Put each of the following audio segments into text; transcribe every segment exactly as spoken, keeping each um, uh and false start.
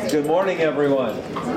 Good morning, everyone.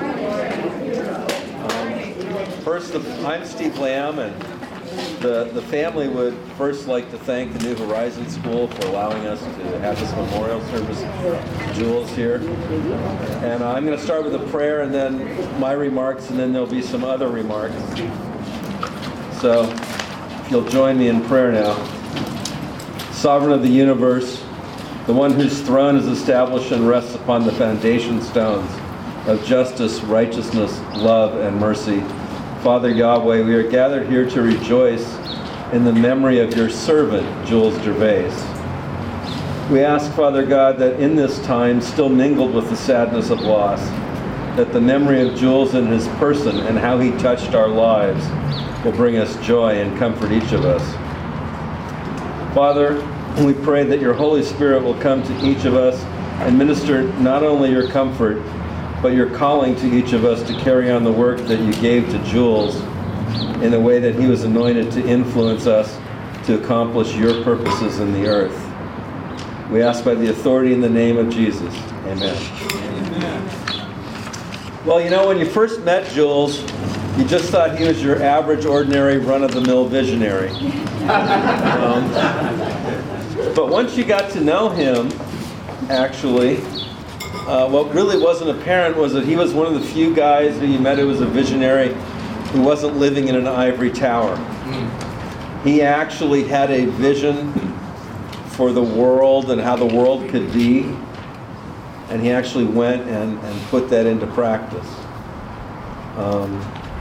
Um, first, I'm Steve Lamb, and the, the family would first like to thank the New Horizon School for allowing us to have this memorial service to Jules here. And I'm going to start with a prayer and then my remarks, and then there'll be some other remarks. So, if you'll join me in prayer now. Sovereign of the universe, the one whose throne is established and rests upon the foundation stones of justice, righteousness, love, and mercy. Father Yahweh, we are gathered here to rejoice in the memory of your servant, Jules Gervais. We ask, Father God, that in this time, still mingled with the sadness of loss, that the memory of Jules and his person and how he touched our lives will bring us joy and comfort each of us. Father, we pray that your Holy Spirit will come to each of us and minister not only your comfort, but your calling to each of us to carry on the work that you gave to Jules in the way that he was anointed to influence us to accomplish your purposes in the earth. We ask by the authority in the name of Jesus. Amen. Amen. Well, you know, when you first met Jules, you just thought he was your average, ordinary, run-of-the-mill visionary. Um, But once you got to know him, actually, uh, what really wasn't apparent was that he was one of the few guys who you met who was a visionary who wasn't living in an ivory tower. He actually had a vision for the world and how the world could be, and he actually went and, and put that into practice. Um,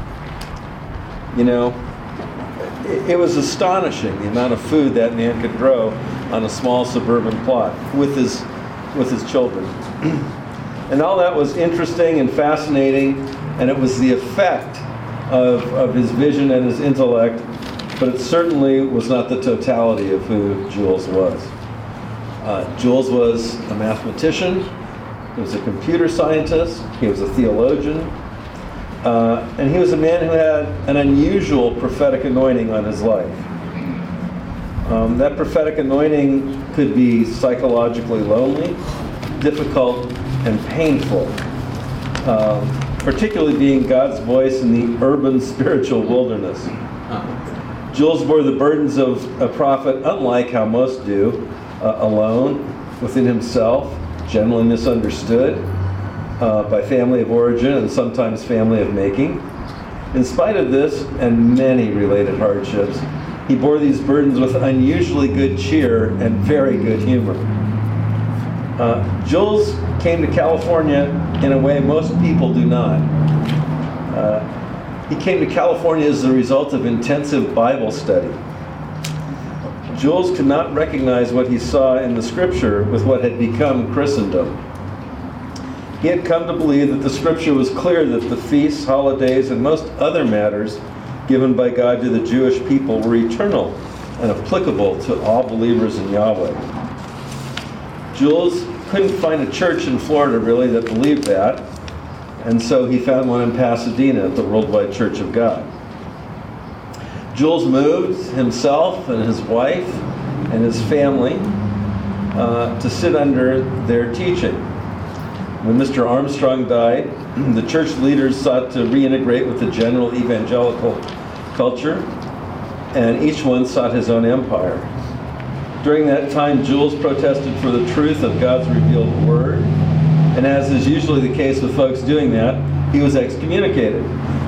you know, it, it was astonishing the amount of food that man could grow on a small suburban plot with his with his children. And all that was interesting and fascinating, and it was the effect of, of his vision and his intellect, but it certainly was not the totality of who Jules was. Uh, Jules was a mathematician, he was a computer scientist, he was a theologian, uh, and he was a man who had an unusual prophetic anointing on his life. Um, that prophetic anointing could be psychologically lonely, difficult, and painful, um, particularly being God's voice in the urban spiritual wilderness. Jules bore the burdens of a prophet, unlike how most do, uh, alone, within himself, generally misunderstood uh, by family of origin and sometimes family of making. In spite of this and many related hardships, he bore these burdens with unusually good cheer and very good humor. Uh, Jules came to California in a way most people do not. Uh, he came to California as the result of intensive Bible study. Jules could not recognize what he saw in the scripture with what had become Christendom. He had come to believe that the scripture was clear that the feasts, holidays, and most other matters given by God to the Jewish people were eternal and applicable to all believers in Yahweh. Jules couldn't find a church in Florida really that believed that, and so he found one in Pasadena at the Worldwide Church of God. Jules moved himself and his wife and his family uh, to sit under their teaching. When Mister Armstrong died, the church leaders sought to reintegrate with the general evangelical culture, and each one sought his own empire. During that time, Jules protested for the truth of God's revealed word, and as is usually the case with folks doing that, he was excommunicated.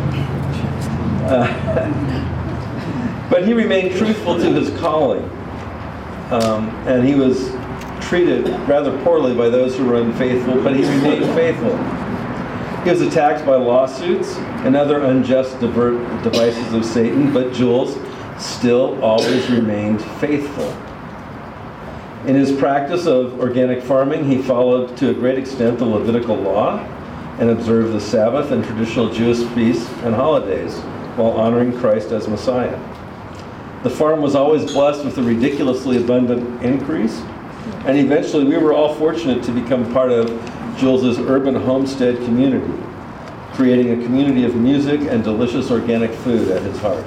Uh, but he remained truthful to his calling, um, and he was treated rather poorly by those who were unfaithful, but he remained faithful. He was attacked by lawsuits and other unjust divert devices of Satan, but Jules still always remained faithful. In his practice of organic farming, he followed to a great extent the Levitical law and observed the Sabbath and traditional Jewish feasts and holidays while honoring Christ as Messiah. The farm was always blessed with a ridiculously abundant increase, and eventually we were all fortunate to become part of Jules's urban homestead community, creating a community of music and delicious organic food at his hearth.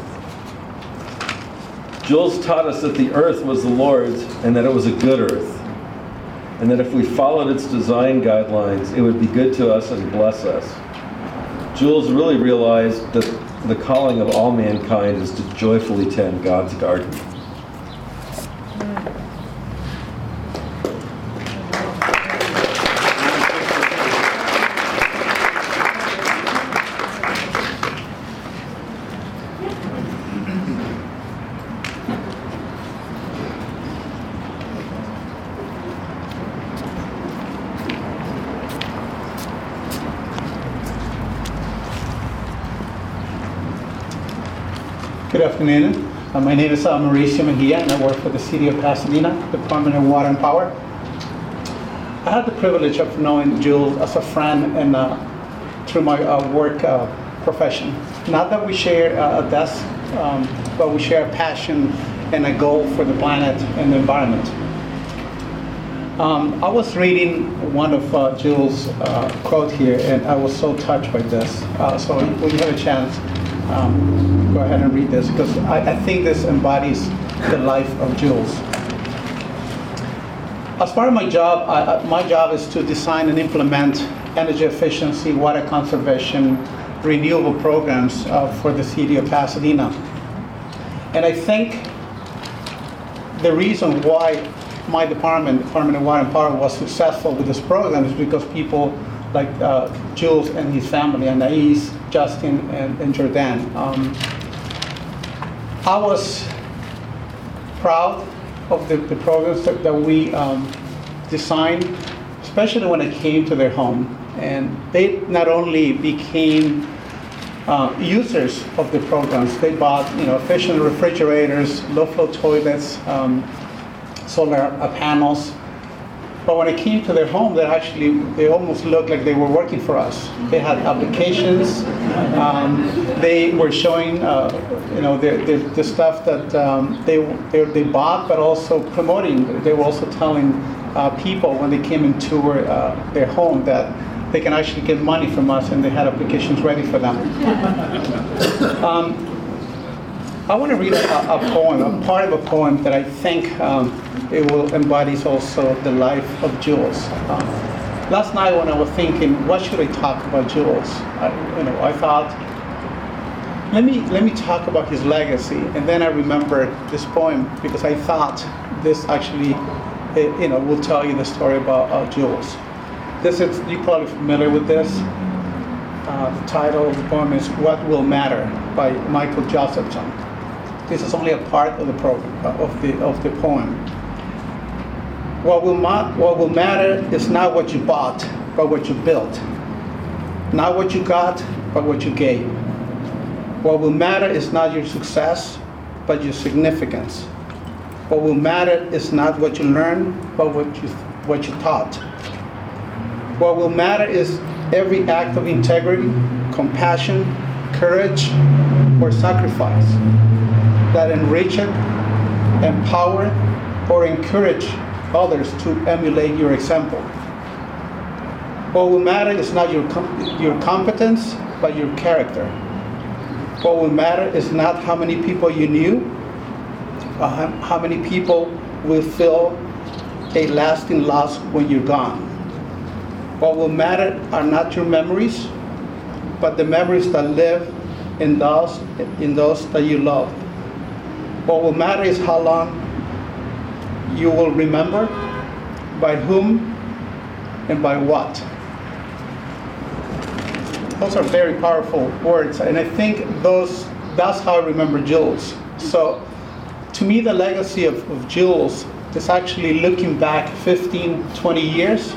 Jules taught us that the earth was the Lord's and that it was a good earth. and that if we followed its design guidelines, it would be good to us and bless us. Jules really realized that the calling of all mankind is to joyfully tend God's garden. Good afternoon. Uh, my name is uh, Mauricio Mejia, and I work for the City of Pasadena, Department of Water and Power. I had the privilege of knowing Jules as a friend and uh, through my uh, work uh, profession. Not that we share uh, a desk, um, but we share a passion and a goal for the planet and the environment. Um, I was reading one of uh, Jules' uh, quote here, and I was so touched by this. Uh, so when you have a chance, Um, go ahead and read this, because I, I think this embodies the life of Jules. As part of my job, I, my job is to design and implement energy efficiency, water conservation, renewable programs uh, for the City of Pasadena. And I think the reason why my department, Department of Water and Power, was successful with this program is because people like uh, Jules and his family, Anais, Justin, and, and Jordan. Um, I was proud of the, the programs that, that we um, designed, especially when it came to their home. And they not only became uh, users of the programs, they bought you know, efficient refrigerators, low-flow toilets, um, solar uh, panels. But when it came to their home, they actually, they almost looked like they were working for us. They had applications. Um, they were showing, uh, you know, the, the, the stuff that um, they, they they bought, but also promoting. They were also telling uh, people when they came into uh, their home that they can actually get money from us, and they had applications ready for them. Um, I want to read a, a poem, a part of a poem that I think um, it will embodies also the life of Jules. Um, last night when I was thinking, what should I talk about Jules? I, you know, I thought, let me let me talk about his legacy, and then I remembered this poem because I thought this actually, it, you know, will tell you the story about uh, Jules. This is, you're probably familiar with this. Uh, the title of the poem is "What Will Matter" by Michael Josephson. This is only a part of the program, of the of the poem. What will, ma- what will matter is not what you bought, but what you built. Not what you got, but what you gave. What will matter is not your success, but your significance. What will matter is not what you learned, but what you what you taught. What will matter is every act of integrity, compassion, courage, or sacrifice that enrich it, empower, or encourage others to emulate your example. What will matter is not your com- your competence, but your character. What will matter is not how many people you knew, or how, how many people will feel a lasting loss when you're gone. What will matter are not your memories, but the memories that live in those in those that you love. What will matter is how long you will remember, by whom, and by what. Those are very powerful words, and I think those that's how I remember Jules. So, to me, the legacy of, of Jules is actually looking back fifteen, twenty years,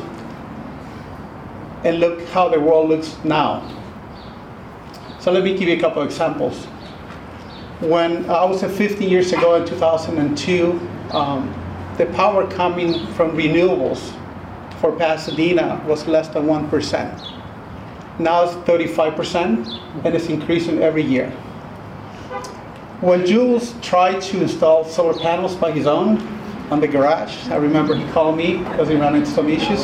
and look how the world looks now. So let me give you a couple of examples. When I was fifteen years ago in two thousand two, um, the power coming from renewables for Pasadena was less than one percent. Now it's thirty-five percent, and it's increasing every year. When Jules tried to install solar panels by his own on the garage, I remember he called me because he ran into some issues.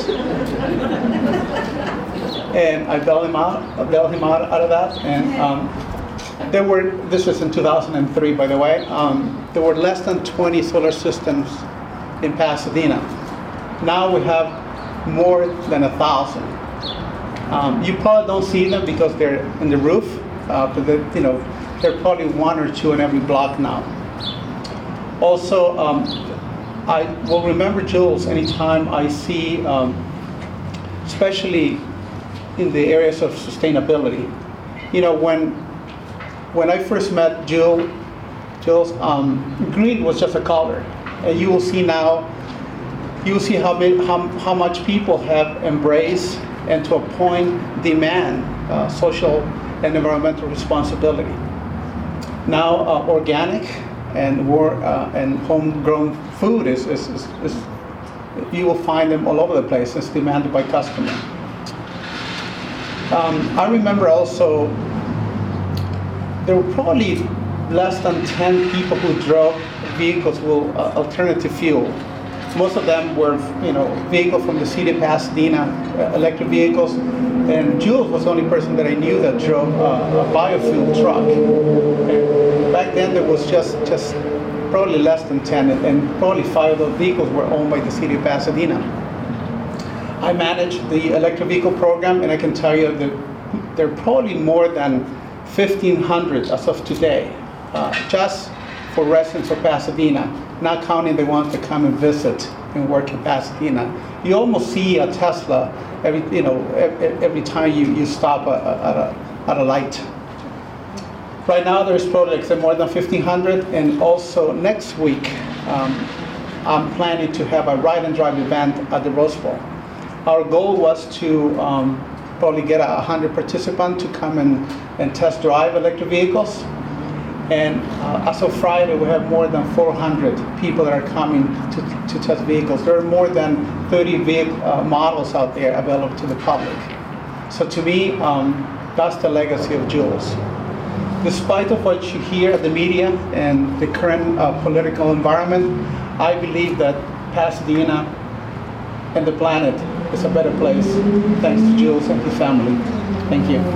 And I bailed him out, I bailed him out, out of that. And um, there were, this was in two thousand three, by the way, um, there were less than twenty solar systems in Pasadena. Now we have more than a thousand. Um, you probably don't see them because they're in the roof, uh, but the, you know, there are probably one or two in every block now. Also, um, I will remember Jules anytime I see, um, especially in the areas of sustainability. You know, when when I first met Jules, Jules, um, green was just a color, and you will see now. You will see how, how, how much people have embraced and to a point demand uh, social and environmental responsibility. Now uh, organic and, war, uh, and homegrown food is, is, is, is, you will find them all over the place. It's demanded by customers. Um, I remember also there were probably less than ten people who drove vehicles with uh, alternative fuel. Most of them were, you know, vehicles from the city of Pasadena, uh, electric vehicles. And Jules was the only person that I knew that drove uh, a biofuel truck. And back then there was just, just probably less than ten, and probably five of those vehicles were owned by the city of Pasadena. I managed the electric vehicle program, and I can tell you that there are probably more than fifteen hundred as of today, uh, just for residents of Pasadena, not counting the ones that come and visit and work in Pasadena. You almost see a Tesla every, you know, every, every time you, you stop at a, at a light. Right now there's probably like more than fifteen hundred, and also next week um, I'm planning to have a ride and drive event at the Rose Bowl. Our goal was to um, probably get a hundred participants to come and, and test drive electric vehicles. And uh, as of Friday, we have more than four hundred people that are coming to, to test vehicles. There are more than thirty vehicle, uh, models out there available to the public. So to me, um, that's the legacy of Jules. Despite of what you hear at the media and the current uh, political environment, I believe that Pasadena and the planet is a better place thanks to Jules and his family. Thank you.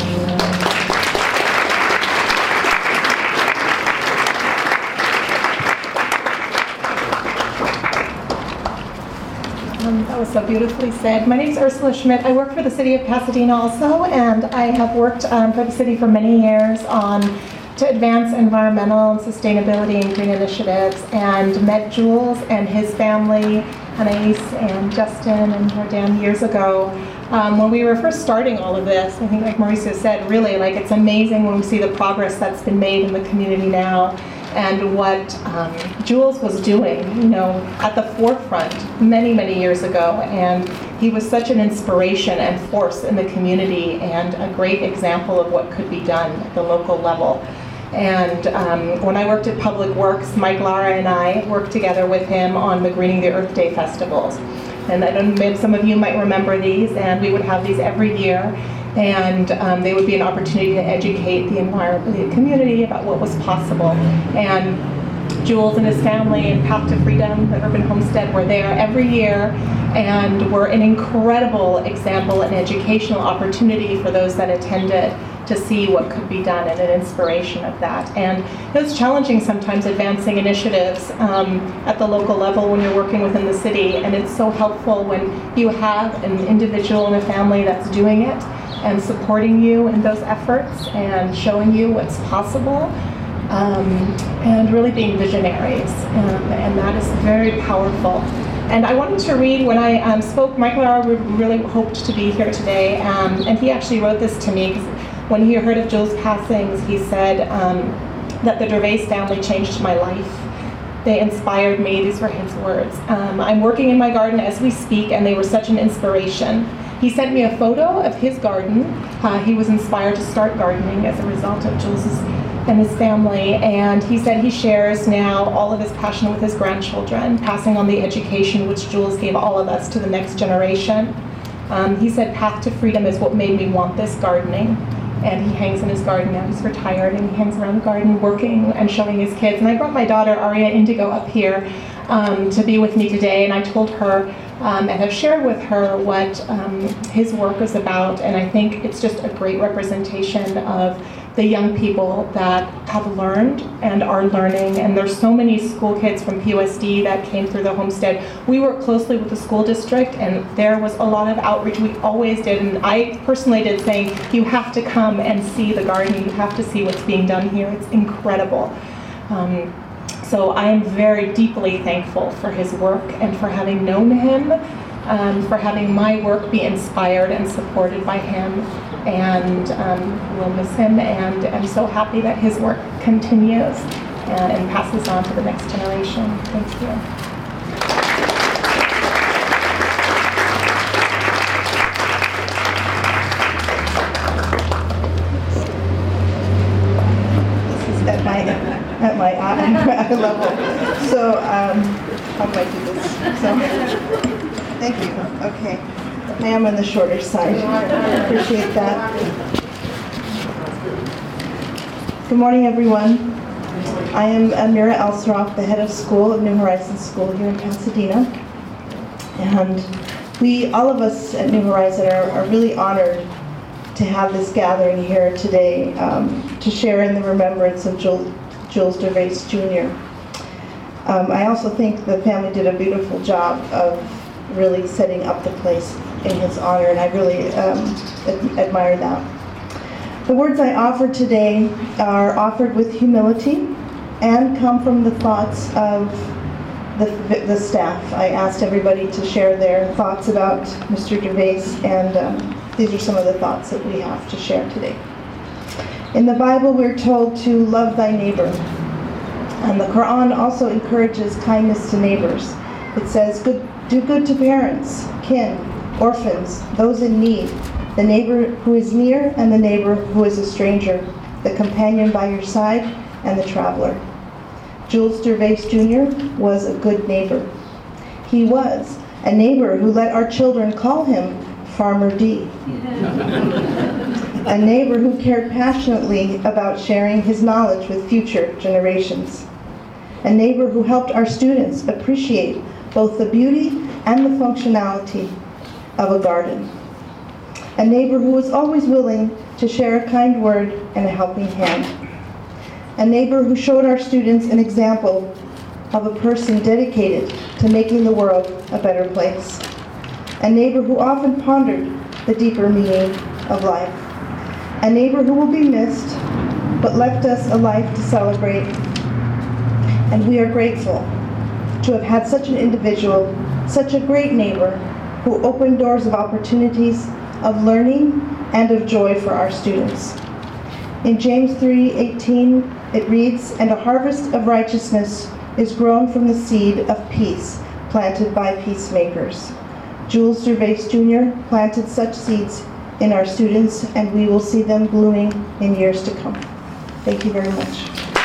Um, that was so beautifully said. My name is Ursula Schmidt. I work for the city of Pasadena also, and I have worked um, for the city for many years on to advance environmental and sustainability and green initiatives, and met Jules and his family, Anais and Justin and Jordan, years ago. Um, when we were first starting all of this, I think like Mauricio said, really, like, it's amazing when we see the progress that's been made in the community now, and what um, Jules was doing, you know, at the forefront many, many years ago. And he was such an inspiration and force in the community, and a great example of what could be done at the local level. And um, when I worked at Public Works, Mike Lara and I worked together with him on the Greening the Earth Day festivals. And I don't know, some of you might remember these, and we would have these every year. And um, they would be an opportunity to educate the environment, the community, about what was possible. And Jules and his family and Path to Freedom, the Urban Homestead, were there every year, and were an incredible example and educational opportunity for those that attended to see what could be done, and an inspiration of that. And it was challenging sometimes advancing initiatives um, at the local level when you're working within the city, and it's so helpful when you have an individual and a family that's doing it and supporting you in those efforts and showing you what's possible, um, and really being visionaries, um, and that is very powerful. And I wanted to read, when I um, spoke, Michael and I really hoped to be here today, um, and he actually wrote this to me, because when he heard of Jules' passings, he said um, that the Gervais family changed my life. They inspired me. These were his words. Um, I'm working in my garden as we speak, and they were such an inspiration. He sent me a photo of his garden. Uh, he was inspired to start gardening as a result of Jules's and his family, and he said he shares now all of his passion with his grandchildren, passing on the education which Jules gave all of us to the next generation. Um, he said Path to Freedom is what made me want this gardening. And he hangs in his garden now. He's retired, and he hangs around the garden working and showing his kids. And I brought my daughter, Aria Indigo, up here um, to be with me today, and I told her um, and have shared with her what um, his work is about, and I think it's just a great representation of the young people that have learned and are learning. And there's so many school kids from P U S D that came through the homestead. We work closely with the school district, and there was a lot of outreach. We always did, and I personally did, saying, you have to come and see the garden. You have to see what's being done here. It's incredible. Um, so I am very deeply thankful for his work and for having known him, um, for having my work be inspired and supported by him. And um, we'll miss him, and I'm so happy that his work continues and, and passes on to the next generation. Thank you. At my at my eye level. So um, how do I do this? So thank you. Okay, I am on the shorter side. Appreciate that. Good morning, everyone. I am Amira Elsroff, the head of school at New Horizons School here in Pasadena, and we, all of us at New Horizon, are, are really honored to have this gathering here today um, to share in the remembrance of Jules, Jules Dervais Junior Um, I also think the family did a beautiful job of really setting up the place in his honor, and I really um, ad- admire that. The words I offer today are offered with humility and come from the thoughts of the, the staff. I asked everybody to share their thoughts about Mister Dervais, and um, these are some of the thoughts that we have to share today. In the Bible, we're told to love thy neighbor. And the Quran also encourages kindness to neighbors. It says, good, do good to parents, kin, orphans, those in need, the neighbor who is near and the neighbor who is a stranger, the companion by your side and the traveler. Jules Dervais Junior was a good neighbor. He was a neighbor who let our children call him Farmer D. A neighbor who cared passionately about sharing his knowledge with future generations. A neighbor who helped our students appreciate both the beauty and the functionality of a garden. A neighbor who was always willing to share a kind word and a helping hand. A neighbor who showed our students an example of a person dedicated to making the world a better place. A neighbor who often pondered the deeper meaning of life. A neighbor who will be missed, but left us a life to celebrate. And we are grateful to have had such an individual, such a great neighbor, who opened doors of opportunities, of learning, and of joy for our students. In James three eighteen, it reads, "And a harvest of righteousness is grown from the seed of peace, planted by peacemakers." Jules Dervais Junior planted such seeds in our students, and we will see them blooming in years to come. Thank you very much.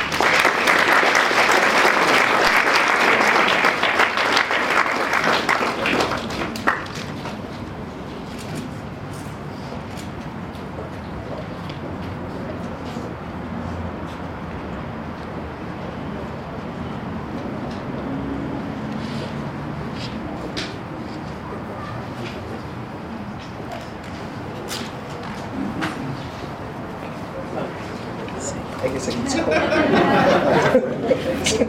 I guess I can tell.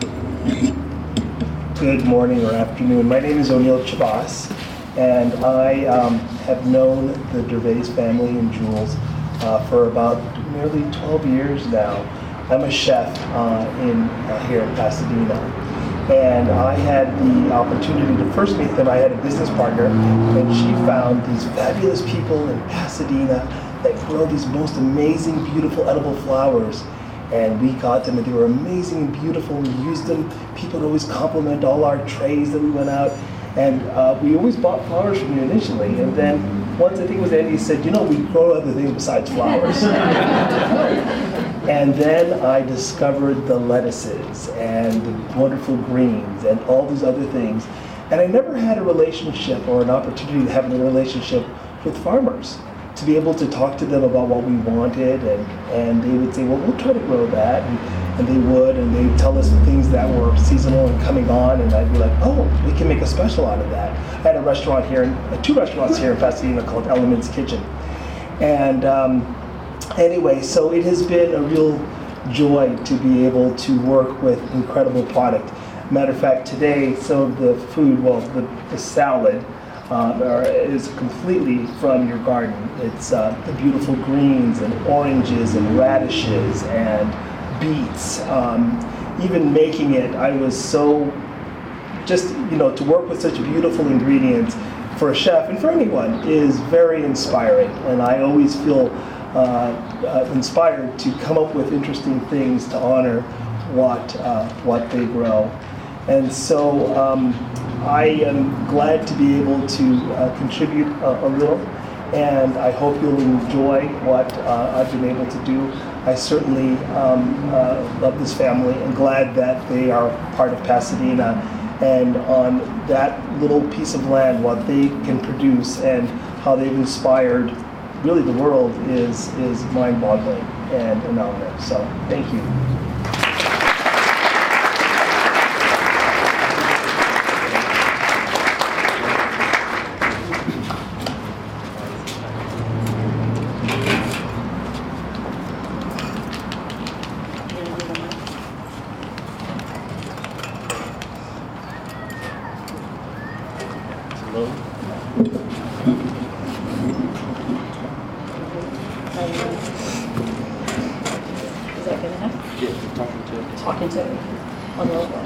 Good morning or afternoon. My name is O'Neill Chabas, and I um, have known the Dervais family and Jules uh, for about nearly twelve years now. I'm a chef uh, in uh, here in Pasadena, and I had the opportunity to first meet them. I had a business partner, and she found these fabulous people in Pasadena that grow these most amazing, beautiful, edible flowers. And we got them, and they were amazing and beautiful, and we used them. People would always compliment all our trays that we went out. And uh, we always bought flowers from you initially. And then once, I think it was Andy, said, you know, we grow other things besides flowers. And then I discovered the lettuces and the wonderful greens and all these other things. And I never had a relationship or an opportunity to have a relationship with farmers, to be able to talk to them about what we wanted, and, and they would say, well, we'll try to grow that. And, and they would, and they'd tell us the things that were seasonal and coming on, and I'd be like, oh, we can make a special out of that. I had a restaurant here, uh, two restaurants here in Pasadena called Elements Kitchen. And um, anyway, so it has been a real joy to be able to work with incredible product. Matter of fact, today, some of the food, well, the, the salad, Uh, are, is completely from your garden. It's uh, the beautiful greens and oranges and radishes and beets. Um, even making it, I was so, just, you know, to work with such beautiful ingredients for a chef and for anyone is very inspiring. And I always feel uh, uh, inspired to come up with interesting things to honor what, uh, what they grow. And so um, I am glad to be able to uh, contribute a, a little, and I hope you'll enjoy what uh, I've been able to do. I certainly um, uh, love this family and glad that they are part of Pasadena, and on that little piece of land, what they can produce and how they've inspired really the world is, is mind-boggling and an honor. So thank you. Is that good enough? Yeah, talking to it. Talking to it on the logo.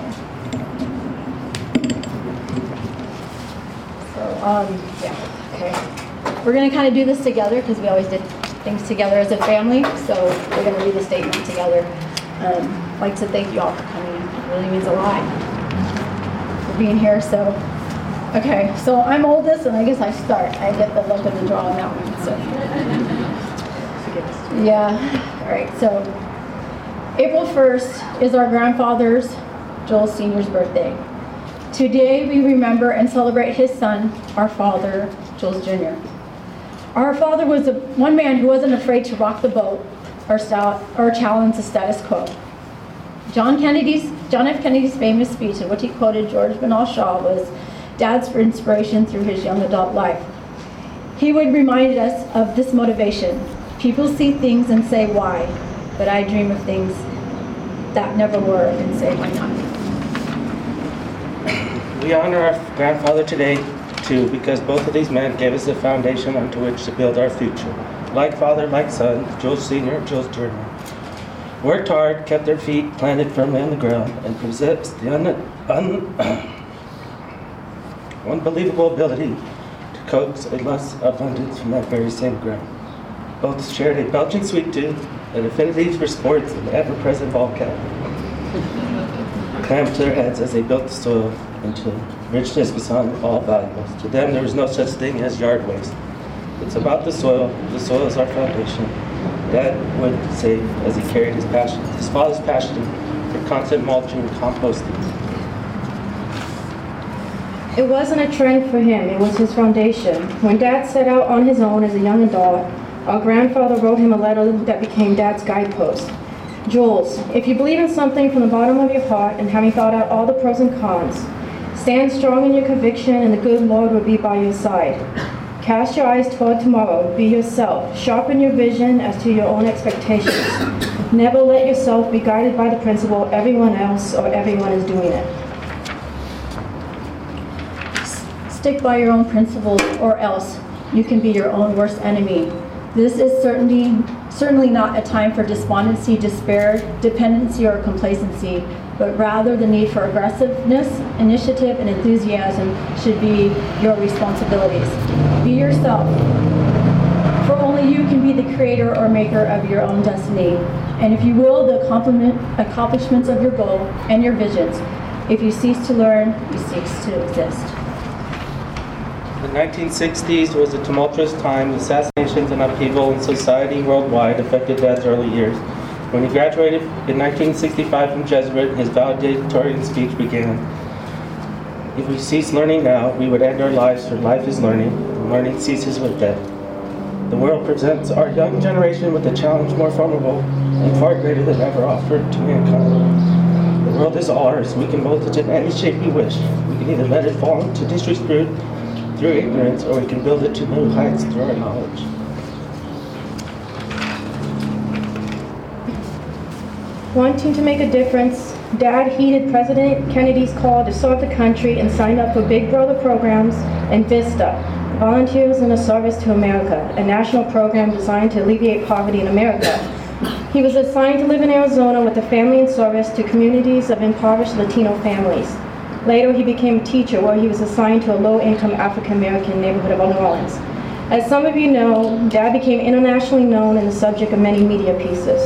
So, um, yeah, okay. We're gonna kind of do this together because we always did things together as a family. So we're gonna read the statement together. Um, I'd like to thank you all for coming. It really means a lot for being here. So, okay. So I'm oldest, and I guess I start. I get the luck of the draw on that one. So. Yeah, all right, so April first is our grandfather's, Joel Senior's birthday. Today we remember and celebrate his son, our father, Joel Junior Our father was a, one man who wasn't afraid to rock the boat or, style, or challenge the status quo. John Kennedy's, John F. Kennedy's famous speech in which he quoted George Bernard Shaw was Dad's inspiration through his young adult life. He would remind us of this motivation. People see things and say why, but I dream of things that never were and say why not. We honor our grandfather today too because both of these men gave us a foundation onto which to build our future. Like father, like son, Joel Senior, Joel Junior Worked hard, kept their feet planted firmly on the ground, and possessed the un un unbelievable ability to coax a less abundance from that very same ground. Both shared a Belgian sweet tooth, an affinity for sports, and the ever-present ball cap. Clamped to their heads as they built the soil into richness beyond all valuables. To them, there was no such thing as yard waste. It's about the soil. The soil is our foundation. Dad would say as he carried his passion, his father's passion for constant mulching and composting. It wasn't a trend for him, it was his foundation. When Dad set out on his own as a young adult, our grandfather wrote him a letter that became Dad's guidepost. Jules, if you believe in something from the bottom of your heart and having thought out all the pros and cons, stand strong in your conviction and the good Lord will be by your side. Cast your eyes toward tomorrow, be yourself, sharpen your vision as to your own expectations. Never let yourself be guided by the principle everyone else or everyone is doing it. Stick by your own principles or else you can be your own worst enemy. This is certainly, certainly not a time for despondency, despair, dependency, or complacency, but rather the need for aggressiveness, initiative, and enthusiasm should be your responsibilities. Be yourself, for only you can be the creator or maker of your own destiny. And if you will, the accomplishments of your goal and your visions. If you cease to learn, you cease to exist. The nineteen sixties was a tumultuous time. Assassinations and upheaval in society worldwide affected Dad's early years. When he graduated in nineteen sixty-five from Jesuit, his valedictorian speech began. If we cease learning now, we would end our lives, for life is learning, and learning ceases with death. The world presents our young generation with a challenge more formidable and far greater than ever offered to mankind. The world is ours. We can mold it in any shape we wish. We can either let it fall into disrepute through ignorance, or we can build it to new heights through our knowledge. Wanting to make a difference, Dad heeded President Kennedy's call to serve the country and signed up for Big Brother programs and VISTA, Volunteers in the Service to America, a national program designed to alleviate poverty in America. He was assigned to live in Arizona with a family in service to communities of impoverished Latino families. Later, he became a teacher where he was assigned to a low-income African-American neighborhood of New Orleans. As some of you know, Dad became internationally known and the subject of many media pieces.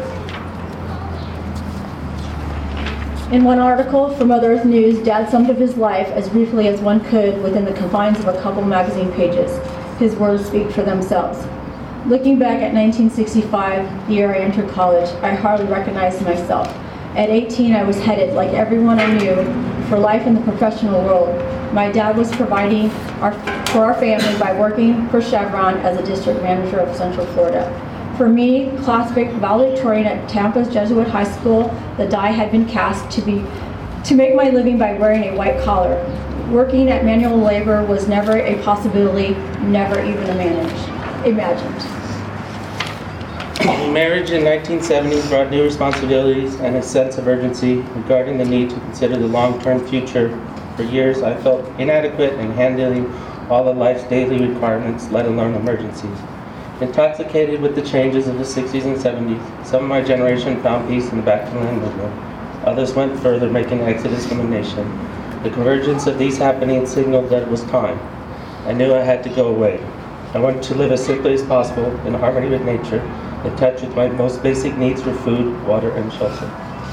In one article from Mother Earth News, Dad summed up his life as briefly as one could within the confines of a couple magazine pages. His words speak for themselves. Looking back at nineteen sixty-five, the year I entered college, I hardly recognized myself. At eighteen, I was headed, like everyone I knew, for life in the professional world. My dad was providing our, for our family by working for Chevron as a district manager of Central Florida. For me, classic valedictorian at Tampa's Jesuit High School, the die had been cast to be to make my living by wearing a white collar. Working at manual labor was never a possibility, never even managed, imagined. Marriage in nineteen seventy brought new responsibilities and a sense of urgency regarding the need to consider the long-term future. For years, I felt inadequate in handling all of life's daily requirements, let alone emergencies. Intoxicated with the changes of the sixties and seventies, some of my generation found peace in the Back to the Land movement. Others went further, making an exodus from the nation. The convergence of these happenings signaled that it was time. I knew I had to go away. I wanted to live as simply as possible, in harmony with nature, in touch with my most basic needs for food, water, and shelter.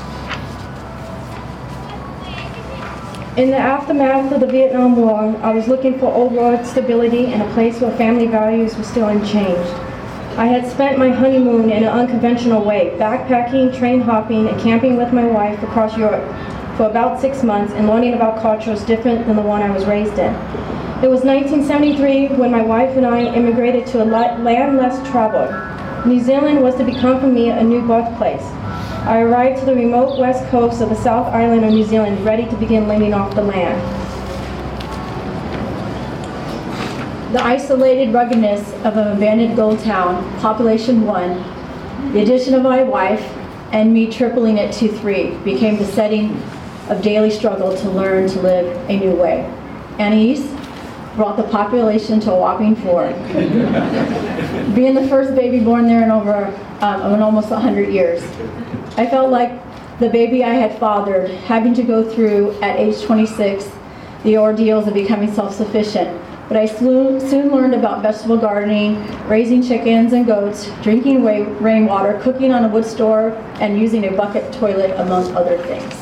In the aftermath of the Vietnam War, I was looking for overall stability and a place where family values were still unchanged. I had spent my honeymoon in an unconventional way, backpacking, train hopping, and camping with my wife across Europe for about six months and learning about cultures different than the one I was raised in. It was nineteen seventy-three when my wife and I immigrated to a land less traveled. New Zealand was to become for me a new birthplace. I arrived to the remote west coast of the South Island of New Zealand, ready to begin living off the land. The isolated ruggedness of an abandoned gold town, population one, the addition of my wife, and me tripling it to three, became the setting of daily struggle to learn to live a new way. Annie's brought the population to a whopping four. Being the first baby born there in over um, in almost one hundred years. I felt like the baby I had fathered, having to go through at age twenty-six the ordeals of becoming self-sufficient. But I soon, soon learned about vegetable gardening, raising chickens and goats, drinking rainwater, cooking on a wood stove, and using a bucket toilet, among other things.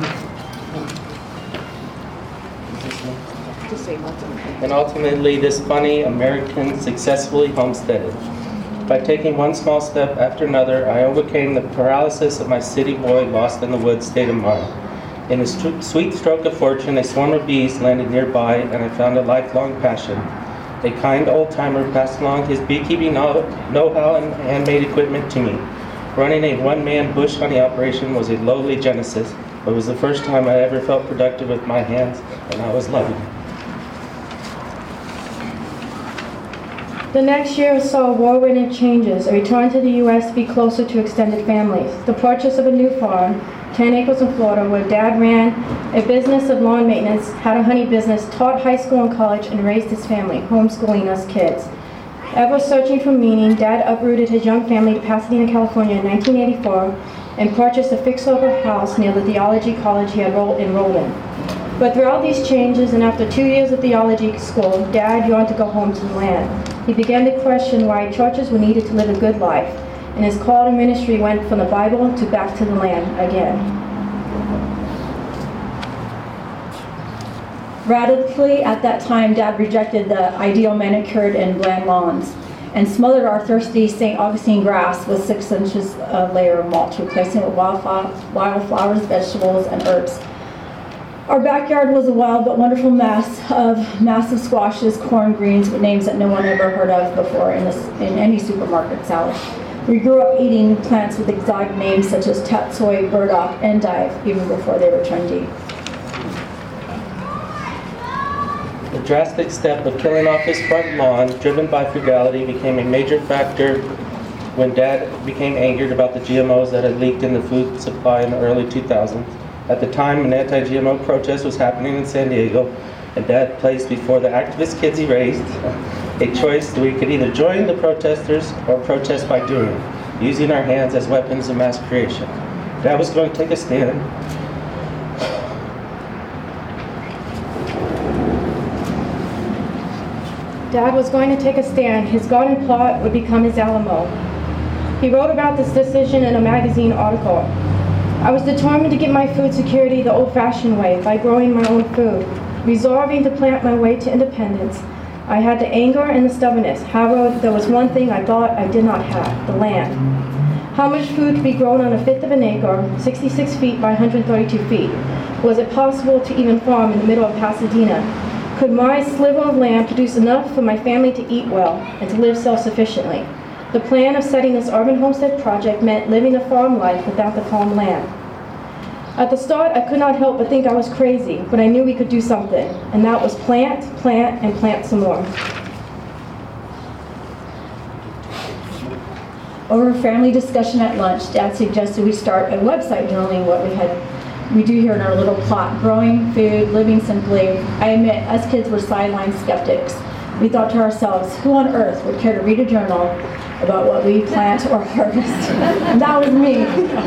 And ultimately, this funny American successfully homesteaded. By taking one small step after another, I overcame the paralysis of my city boy lost in the woods state of mind. In a st- sweet stroke of fortune, a swarm of bees landed nearby, and I found a lifelong passion. A kind old-timer passed along his beekeeping know-how and handmade equipment to me. Running a one-man bush honey operation was a lowly genesis, but it was the first time I ever felt productive with my hands, and I was loving it. The next year saw whirlwind changes, a return to the U S to be closer to extended families, the purchase of a new farm, ten acres in Florida, where Dad ran a business of lawn maintenance, had a honey business, taught high school and college, and raised his family, homeschooling us kids. Ever searching for meaning, Dad uprooted his young family to Pasadena, California in nineteen eighty-four and purchased a fixer-upper house near the theology college he had enrolled in. But throughout these changes, and after two years of theology school, Dad yearned to go home to the land. He began to question why churches were needed to live a good life, and his call to ministry went from the Bible to back to the land again. Radically, at that time, Dad rejected the ideal manicured and bland lawns and smothered our thirsty Saint Augustine grass with six inches of layer of mulch, replacing it with wildflowers, vegetables, and herbs. Our backyard was a wild but wonderful mess of massive squashes, corn, greens, with names that no one ever heard of before in, this, in any supermarket salad. We grew up eating plants with exotic names such as tatsoi, burdock, endive, even before they were trendy. The drastic step of killing off his front lawn, driven by frugality, became a major factor when Dad became angered about the G M Os that had leaked in the food supply in the early two thousands. At the time, an anti-G M O protest was happening in San Diego, and Dad placed before the activist kids he raised a choice that we could either join the protesters or protest by doing, using our hands as weapons of mass creation. Dad was going to take a stand. Dad was going to take a stand. His garden plot would become his Alamo. He wrote about this decision in a magazine article. I was determined to get my food security the old-fashioned way, by growing my own food, resolving to plant my way to independence. I had the anger and the stubbornness. However, there was one thing I thought I did not have, the land. How much food could be grown on a fifth of an acre, sixty-six feet by one hundred thirty-two feet? Was it possible to even farm in the middle of Pasadena? Could my sliver of land produce enough for my family to eat well and to live self-sufficiently? The plan of setting this urban homestead project meant living a farm life without the farm land. At the start, I could not help but think I was crazy, but I knew we could do something, and that was plant, plant, and plant some more. Over family discussion at lunch, Dad suggested we start a website journaling what we had, we do here in our little plot, growing food, living simply. I admit, us kids were sideline skeptics. We thought to ourselves, who on earth would care to read a journal about what we plant or harvest? And that was me.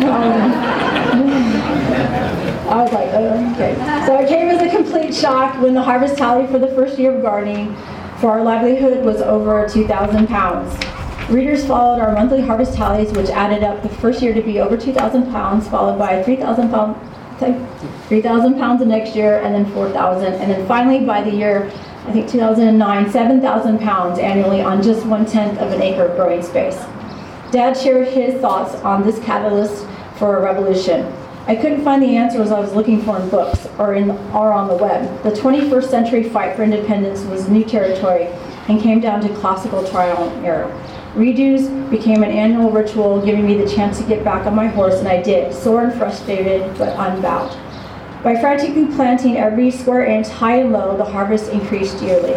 I was like, oh, okay. So it came as a complete shock when the harvest tally for the first year of gardening for our livelihood was over two thousand pounds. Readers followed our monthly harvest tallies, which added up the first year to be over two thousand pounds, followed by three thousand pounds three thousand pounds the next year, and then four thousand, and then finally by the year, I think two thousand nine, seven thousand pounds annually on just one-tenth of an acre of growing space. Dad shared his thoughts on this catalyst for a revolution. I couldn't find the answers I was looking for in books or, in, or on the web. The twenty-first century fight for independence was new territory and came down to classical trial and error. Redos became an annual ritual, giving me the chance to get back on my horse, and I did, sore and frustrated, but unbowed. By frantically planting every square inch high and low, the harvest increased yearly.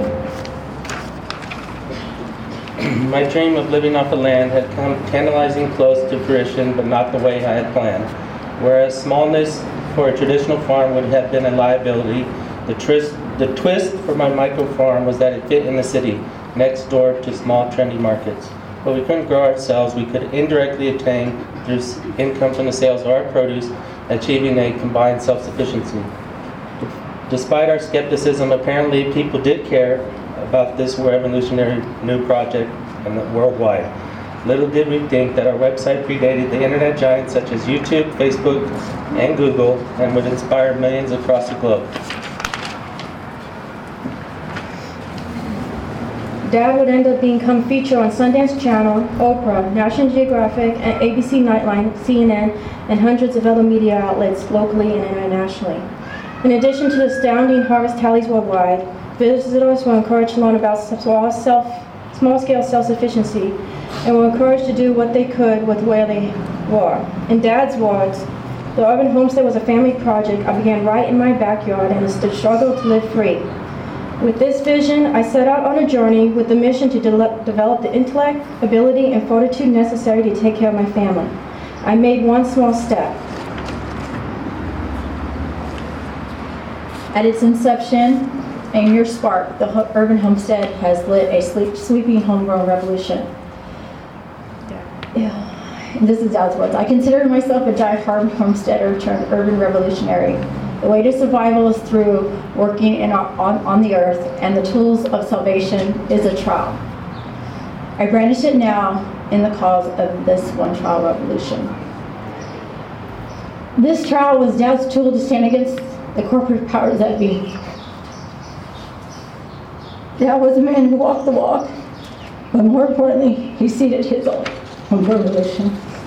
My dream of living off the land had come tantalizing close to fruition, but not the way I had planned. Whereas smallness for a traditional farm would have been a liability, the, twist, the twist for my micro farm was that it fit in the city, next door to small trendy markets. But we couldn't grow ourselves. We could indirectly attain through income from the sales of our produce, achieving a combined self-sufficiency. Despite our skepticism, apparently people did care about this revolutionary new project and worldwide. Little did we think that our website predated the internet giants such as YouTube, Facebook, and Google, and would inspire millions across the globe. Dad would end up becoming featured on Sundance Channel, Oprah, National Geographic, and A B C Nightline, C N N, and hundreds of other media outlets locally and internationally. In addition to the astounding harvest tallies worldwide, visitors were encouraged to learn about small self, small-scale self-sufficiency and were encouraged to do what they could with where they were. In Dad's words, the urban homestead was a family project I began right in my backyard and is the struggle to live free. With this vision, I set out on a journey with the mission to de- develop the intellect, ability, and fortitude necessary to take care of my family. I made one small step. At its inception, a mere spark, the ho- urban homestead has lit a sleep, sweeping homegrown revolution. Yeah. This is Dad's words. I consider myself a die-hard homesteader turned urban revolutionary. The way to survival is through working in our, on, on the earth, and the tools of salvation is a trowel. I brandish it now in the cause of this one trowel revolution. This trowel was Dad's tool to stand against the corporate powers that be. Dad was a man who walked the walk, but more importantly, he seeded his own revolution.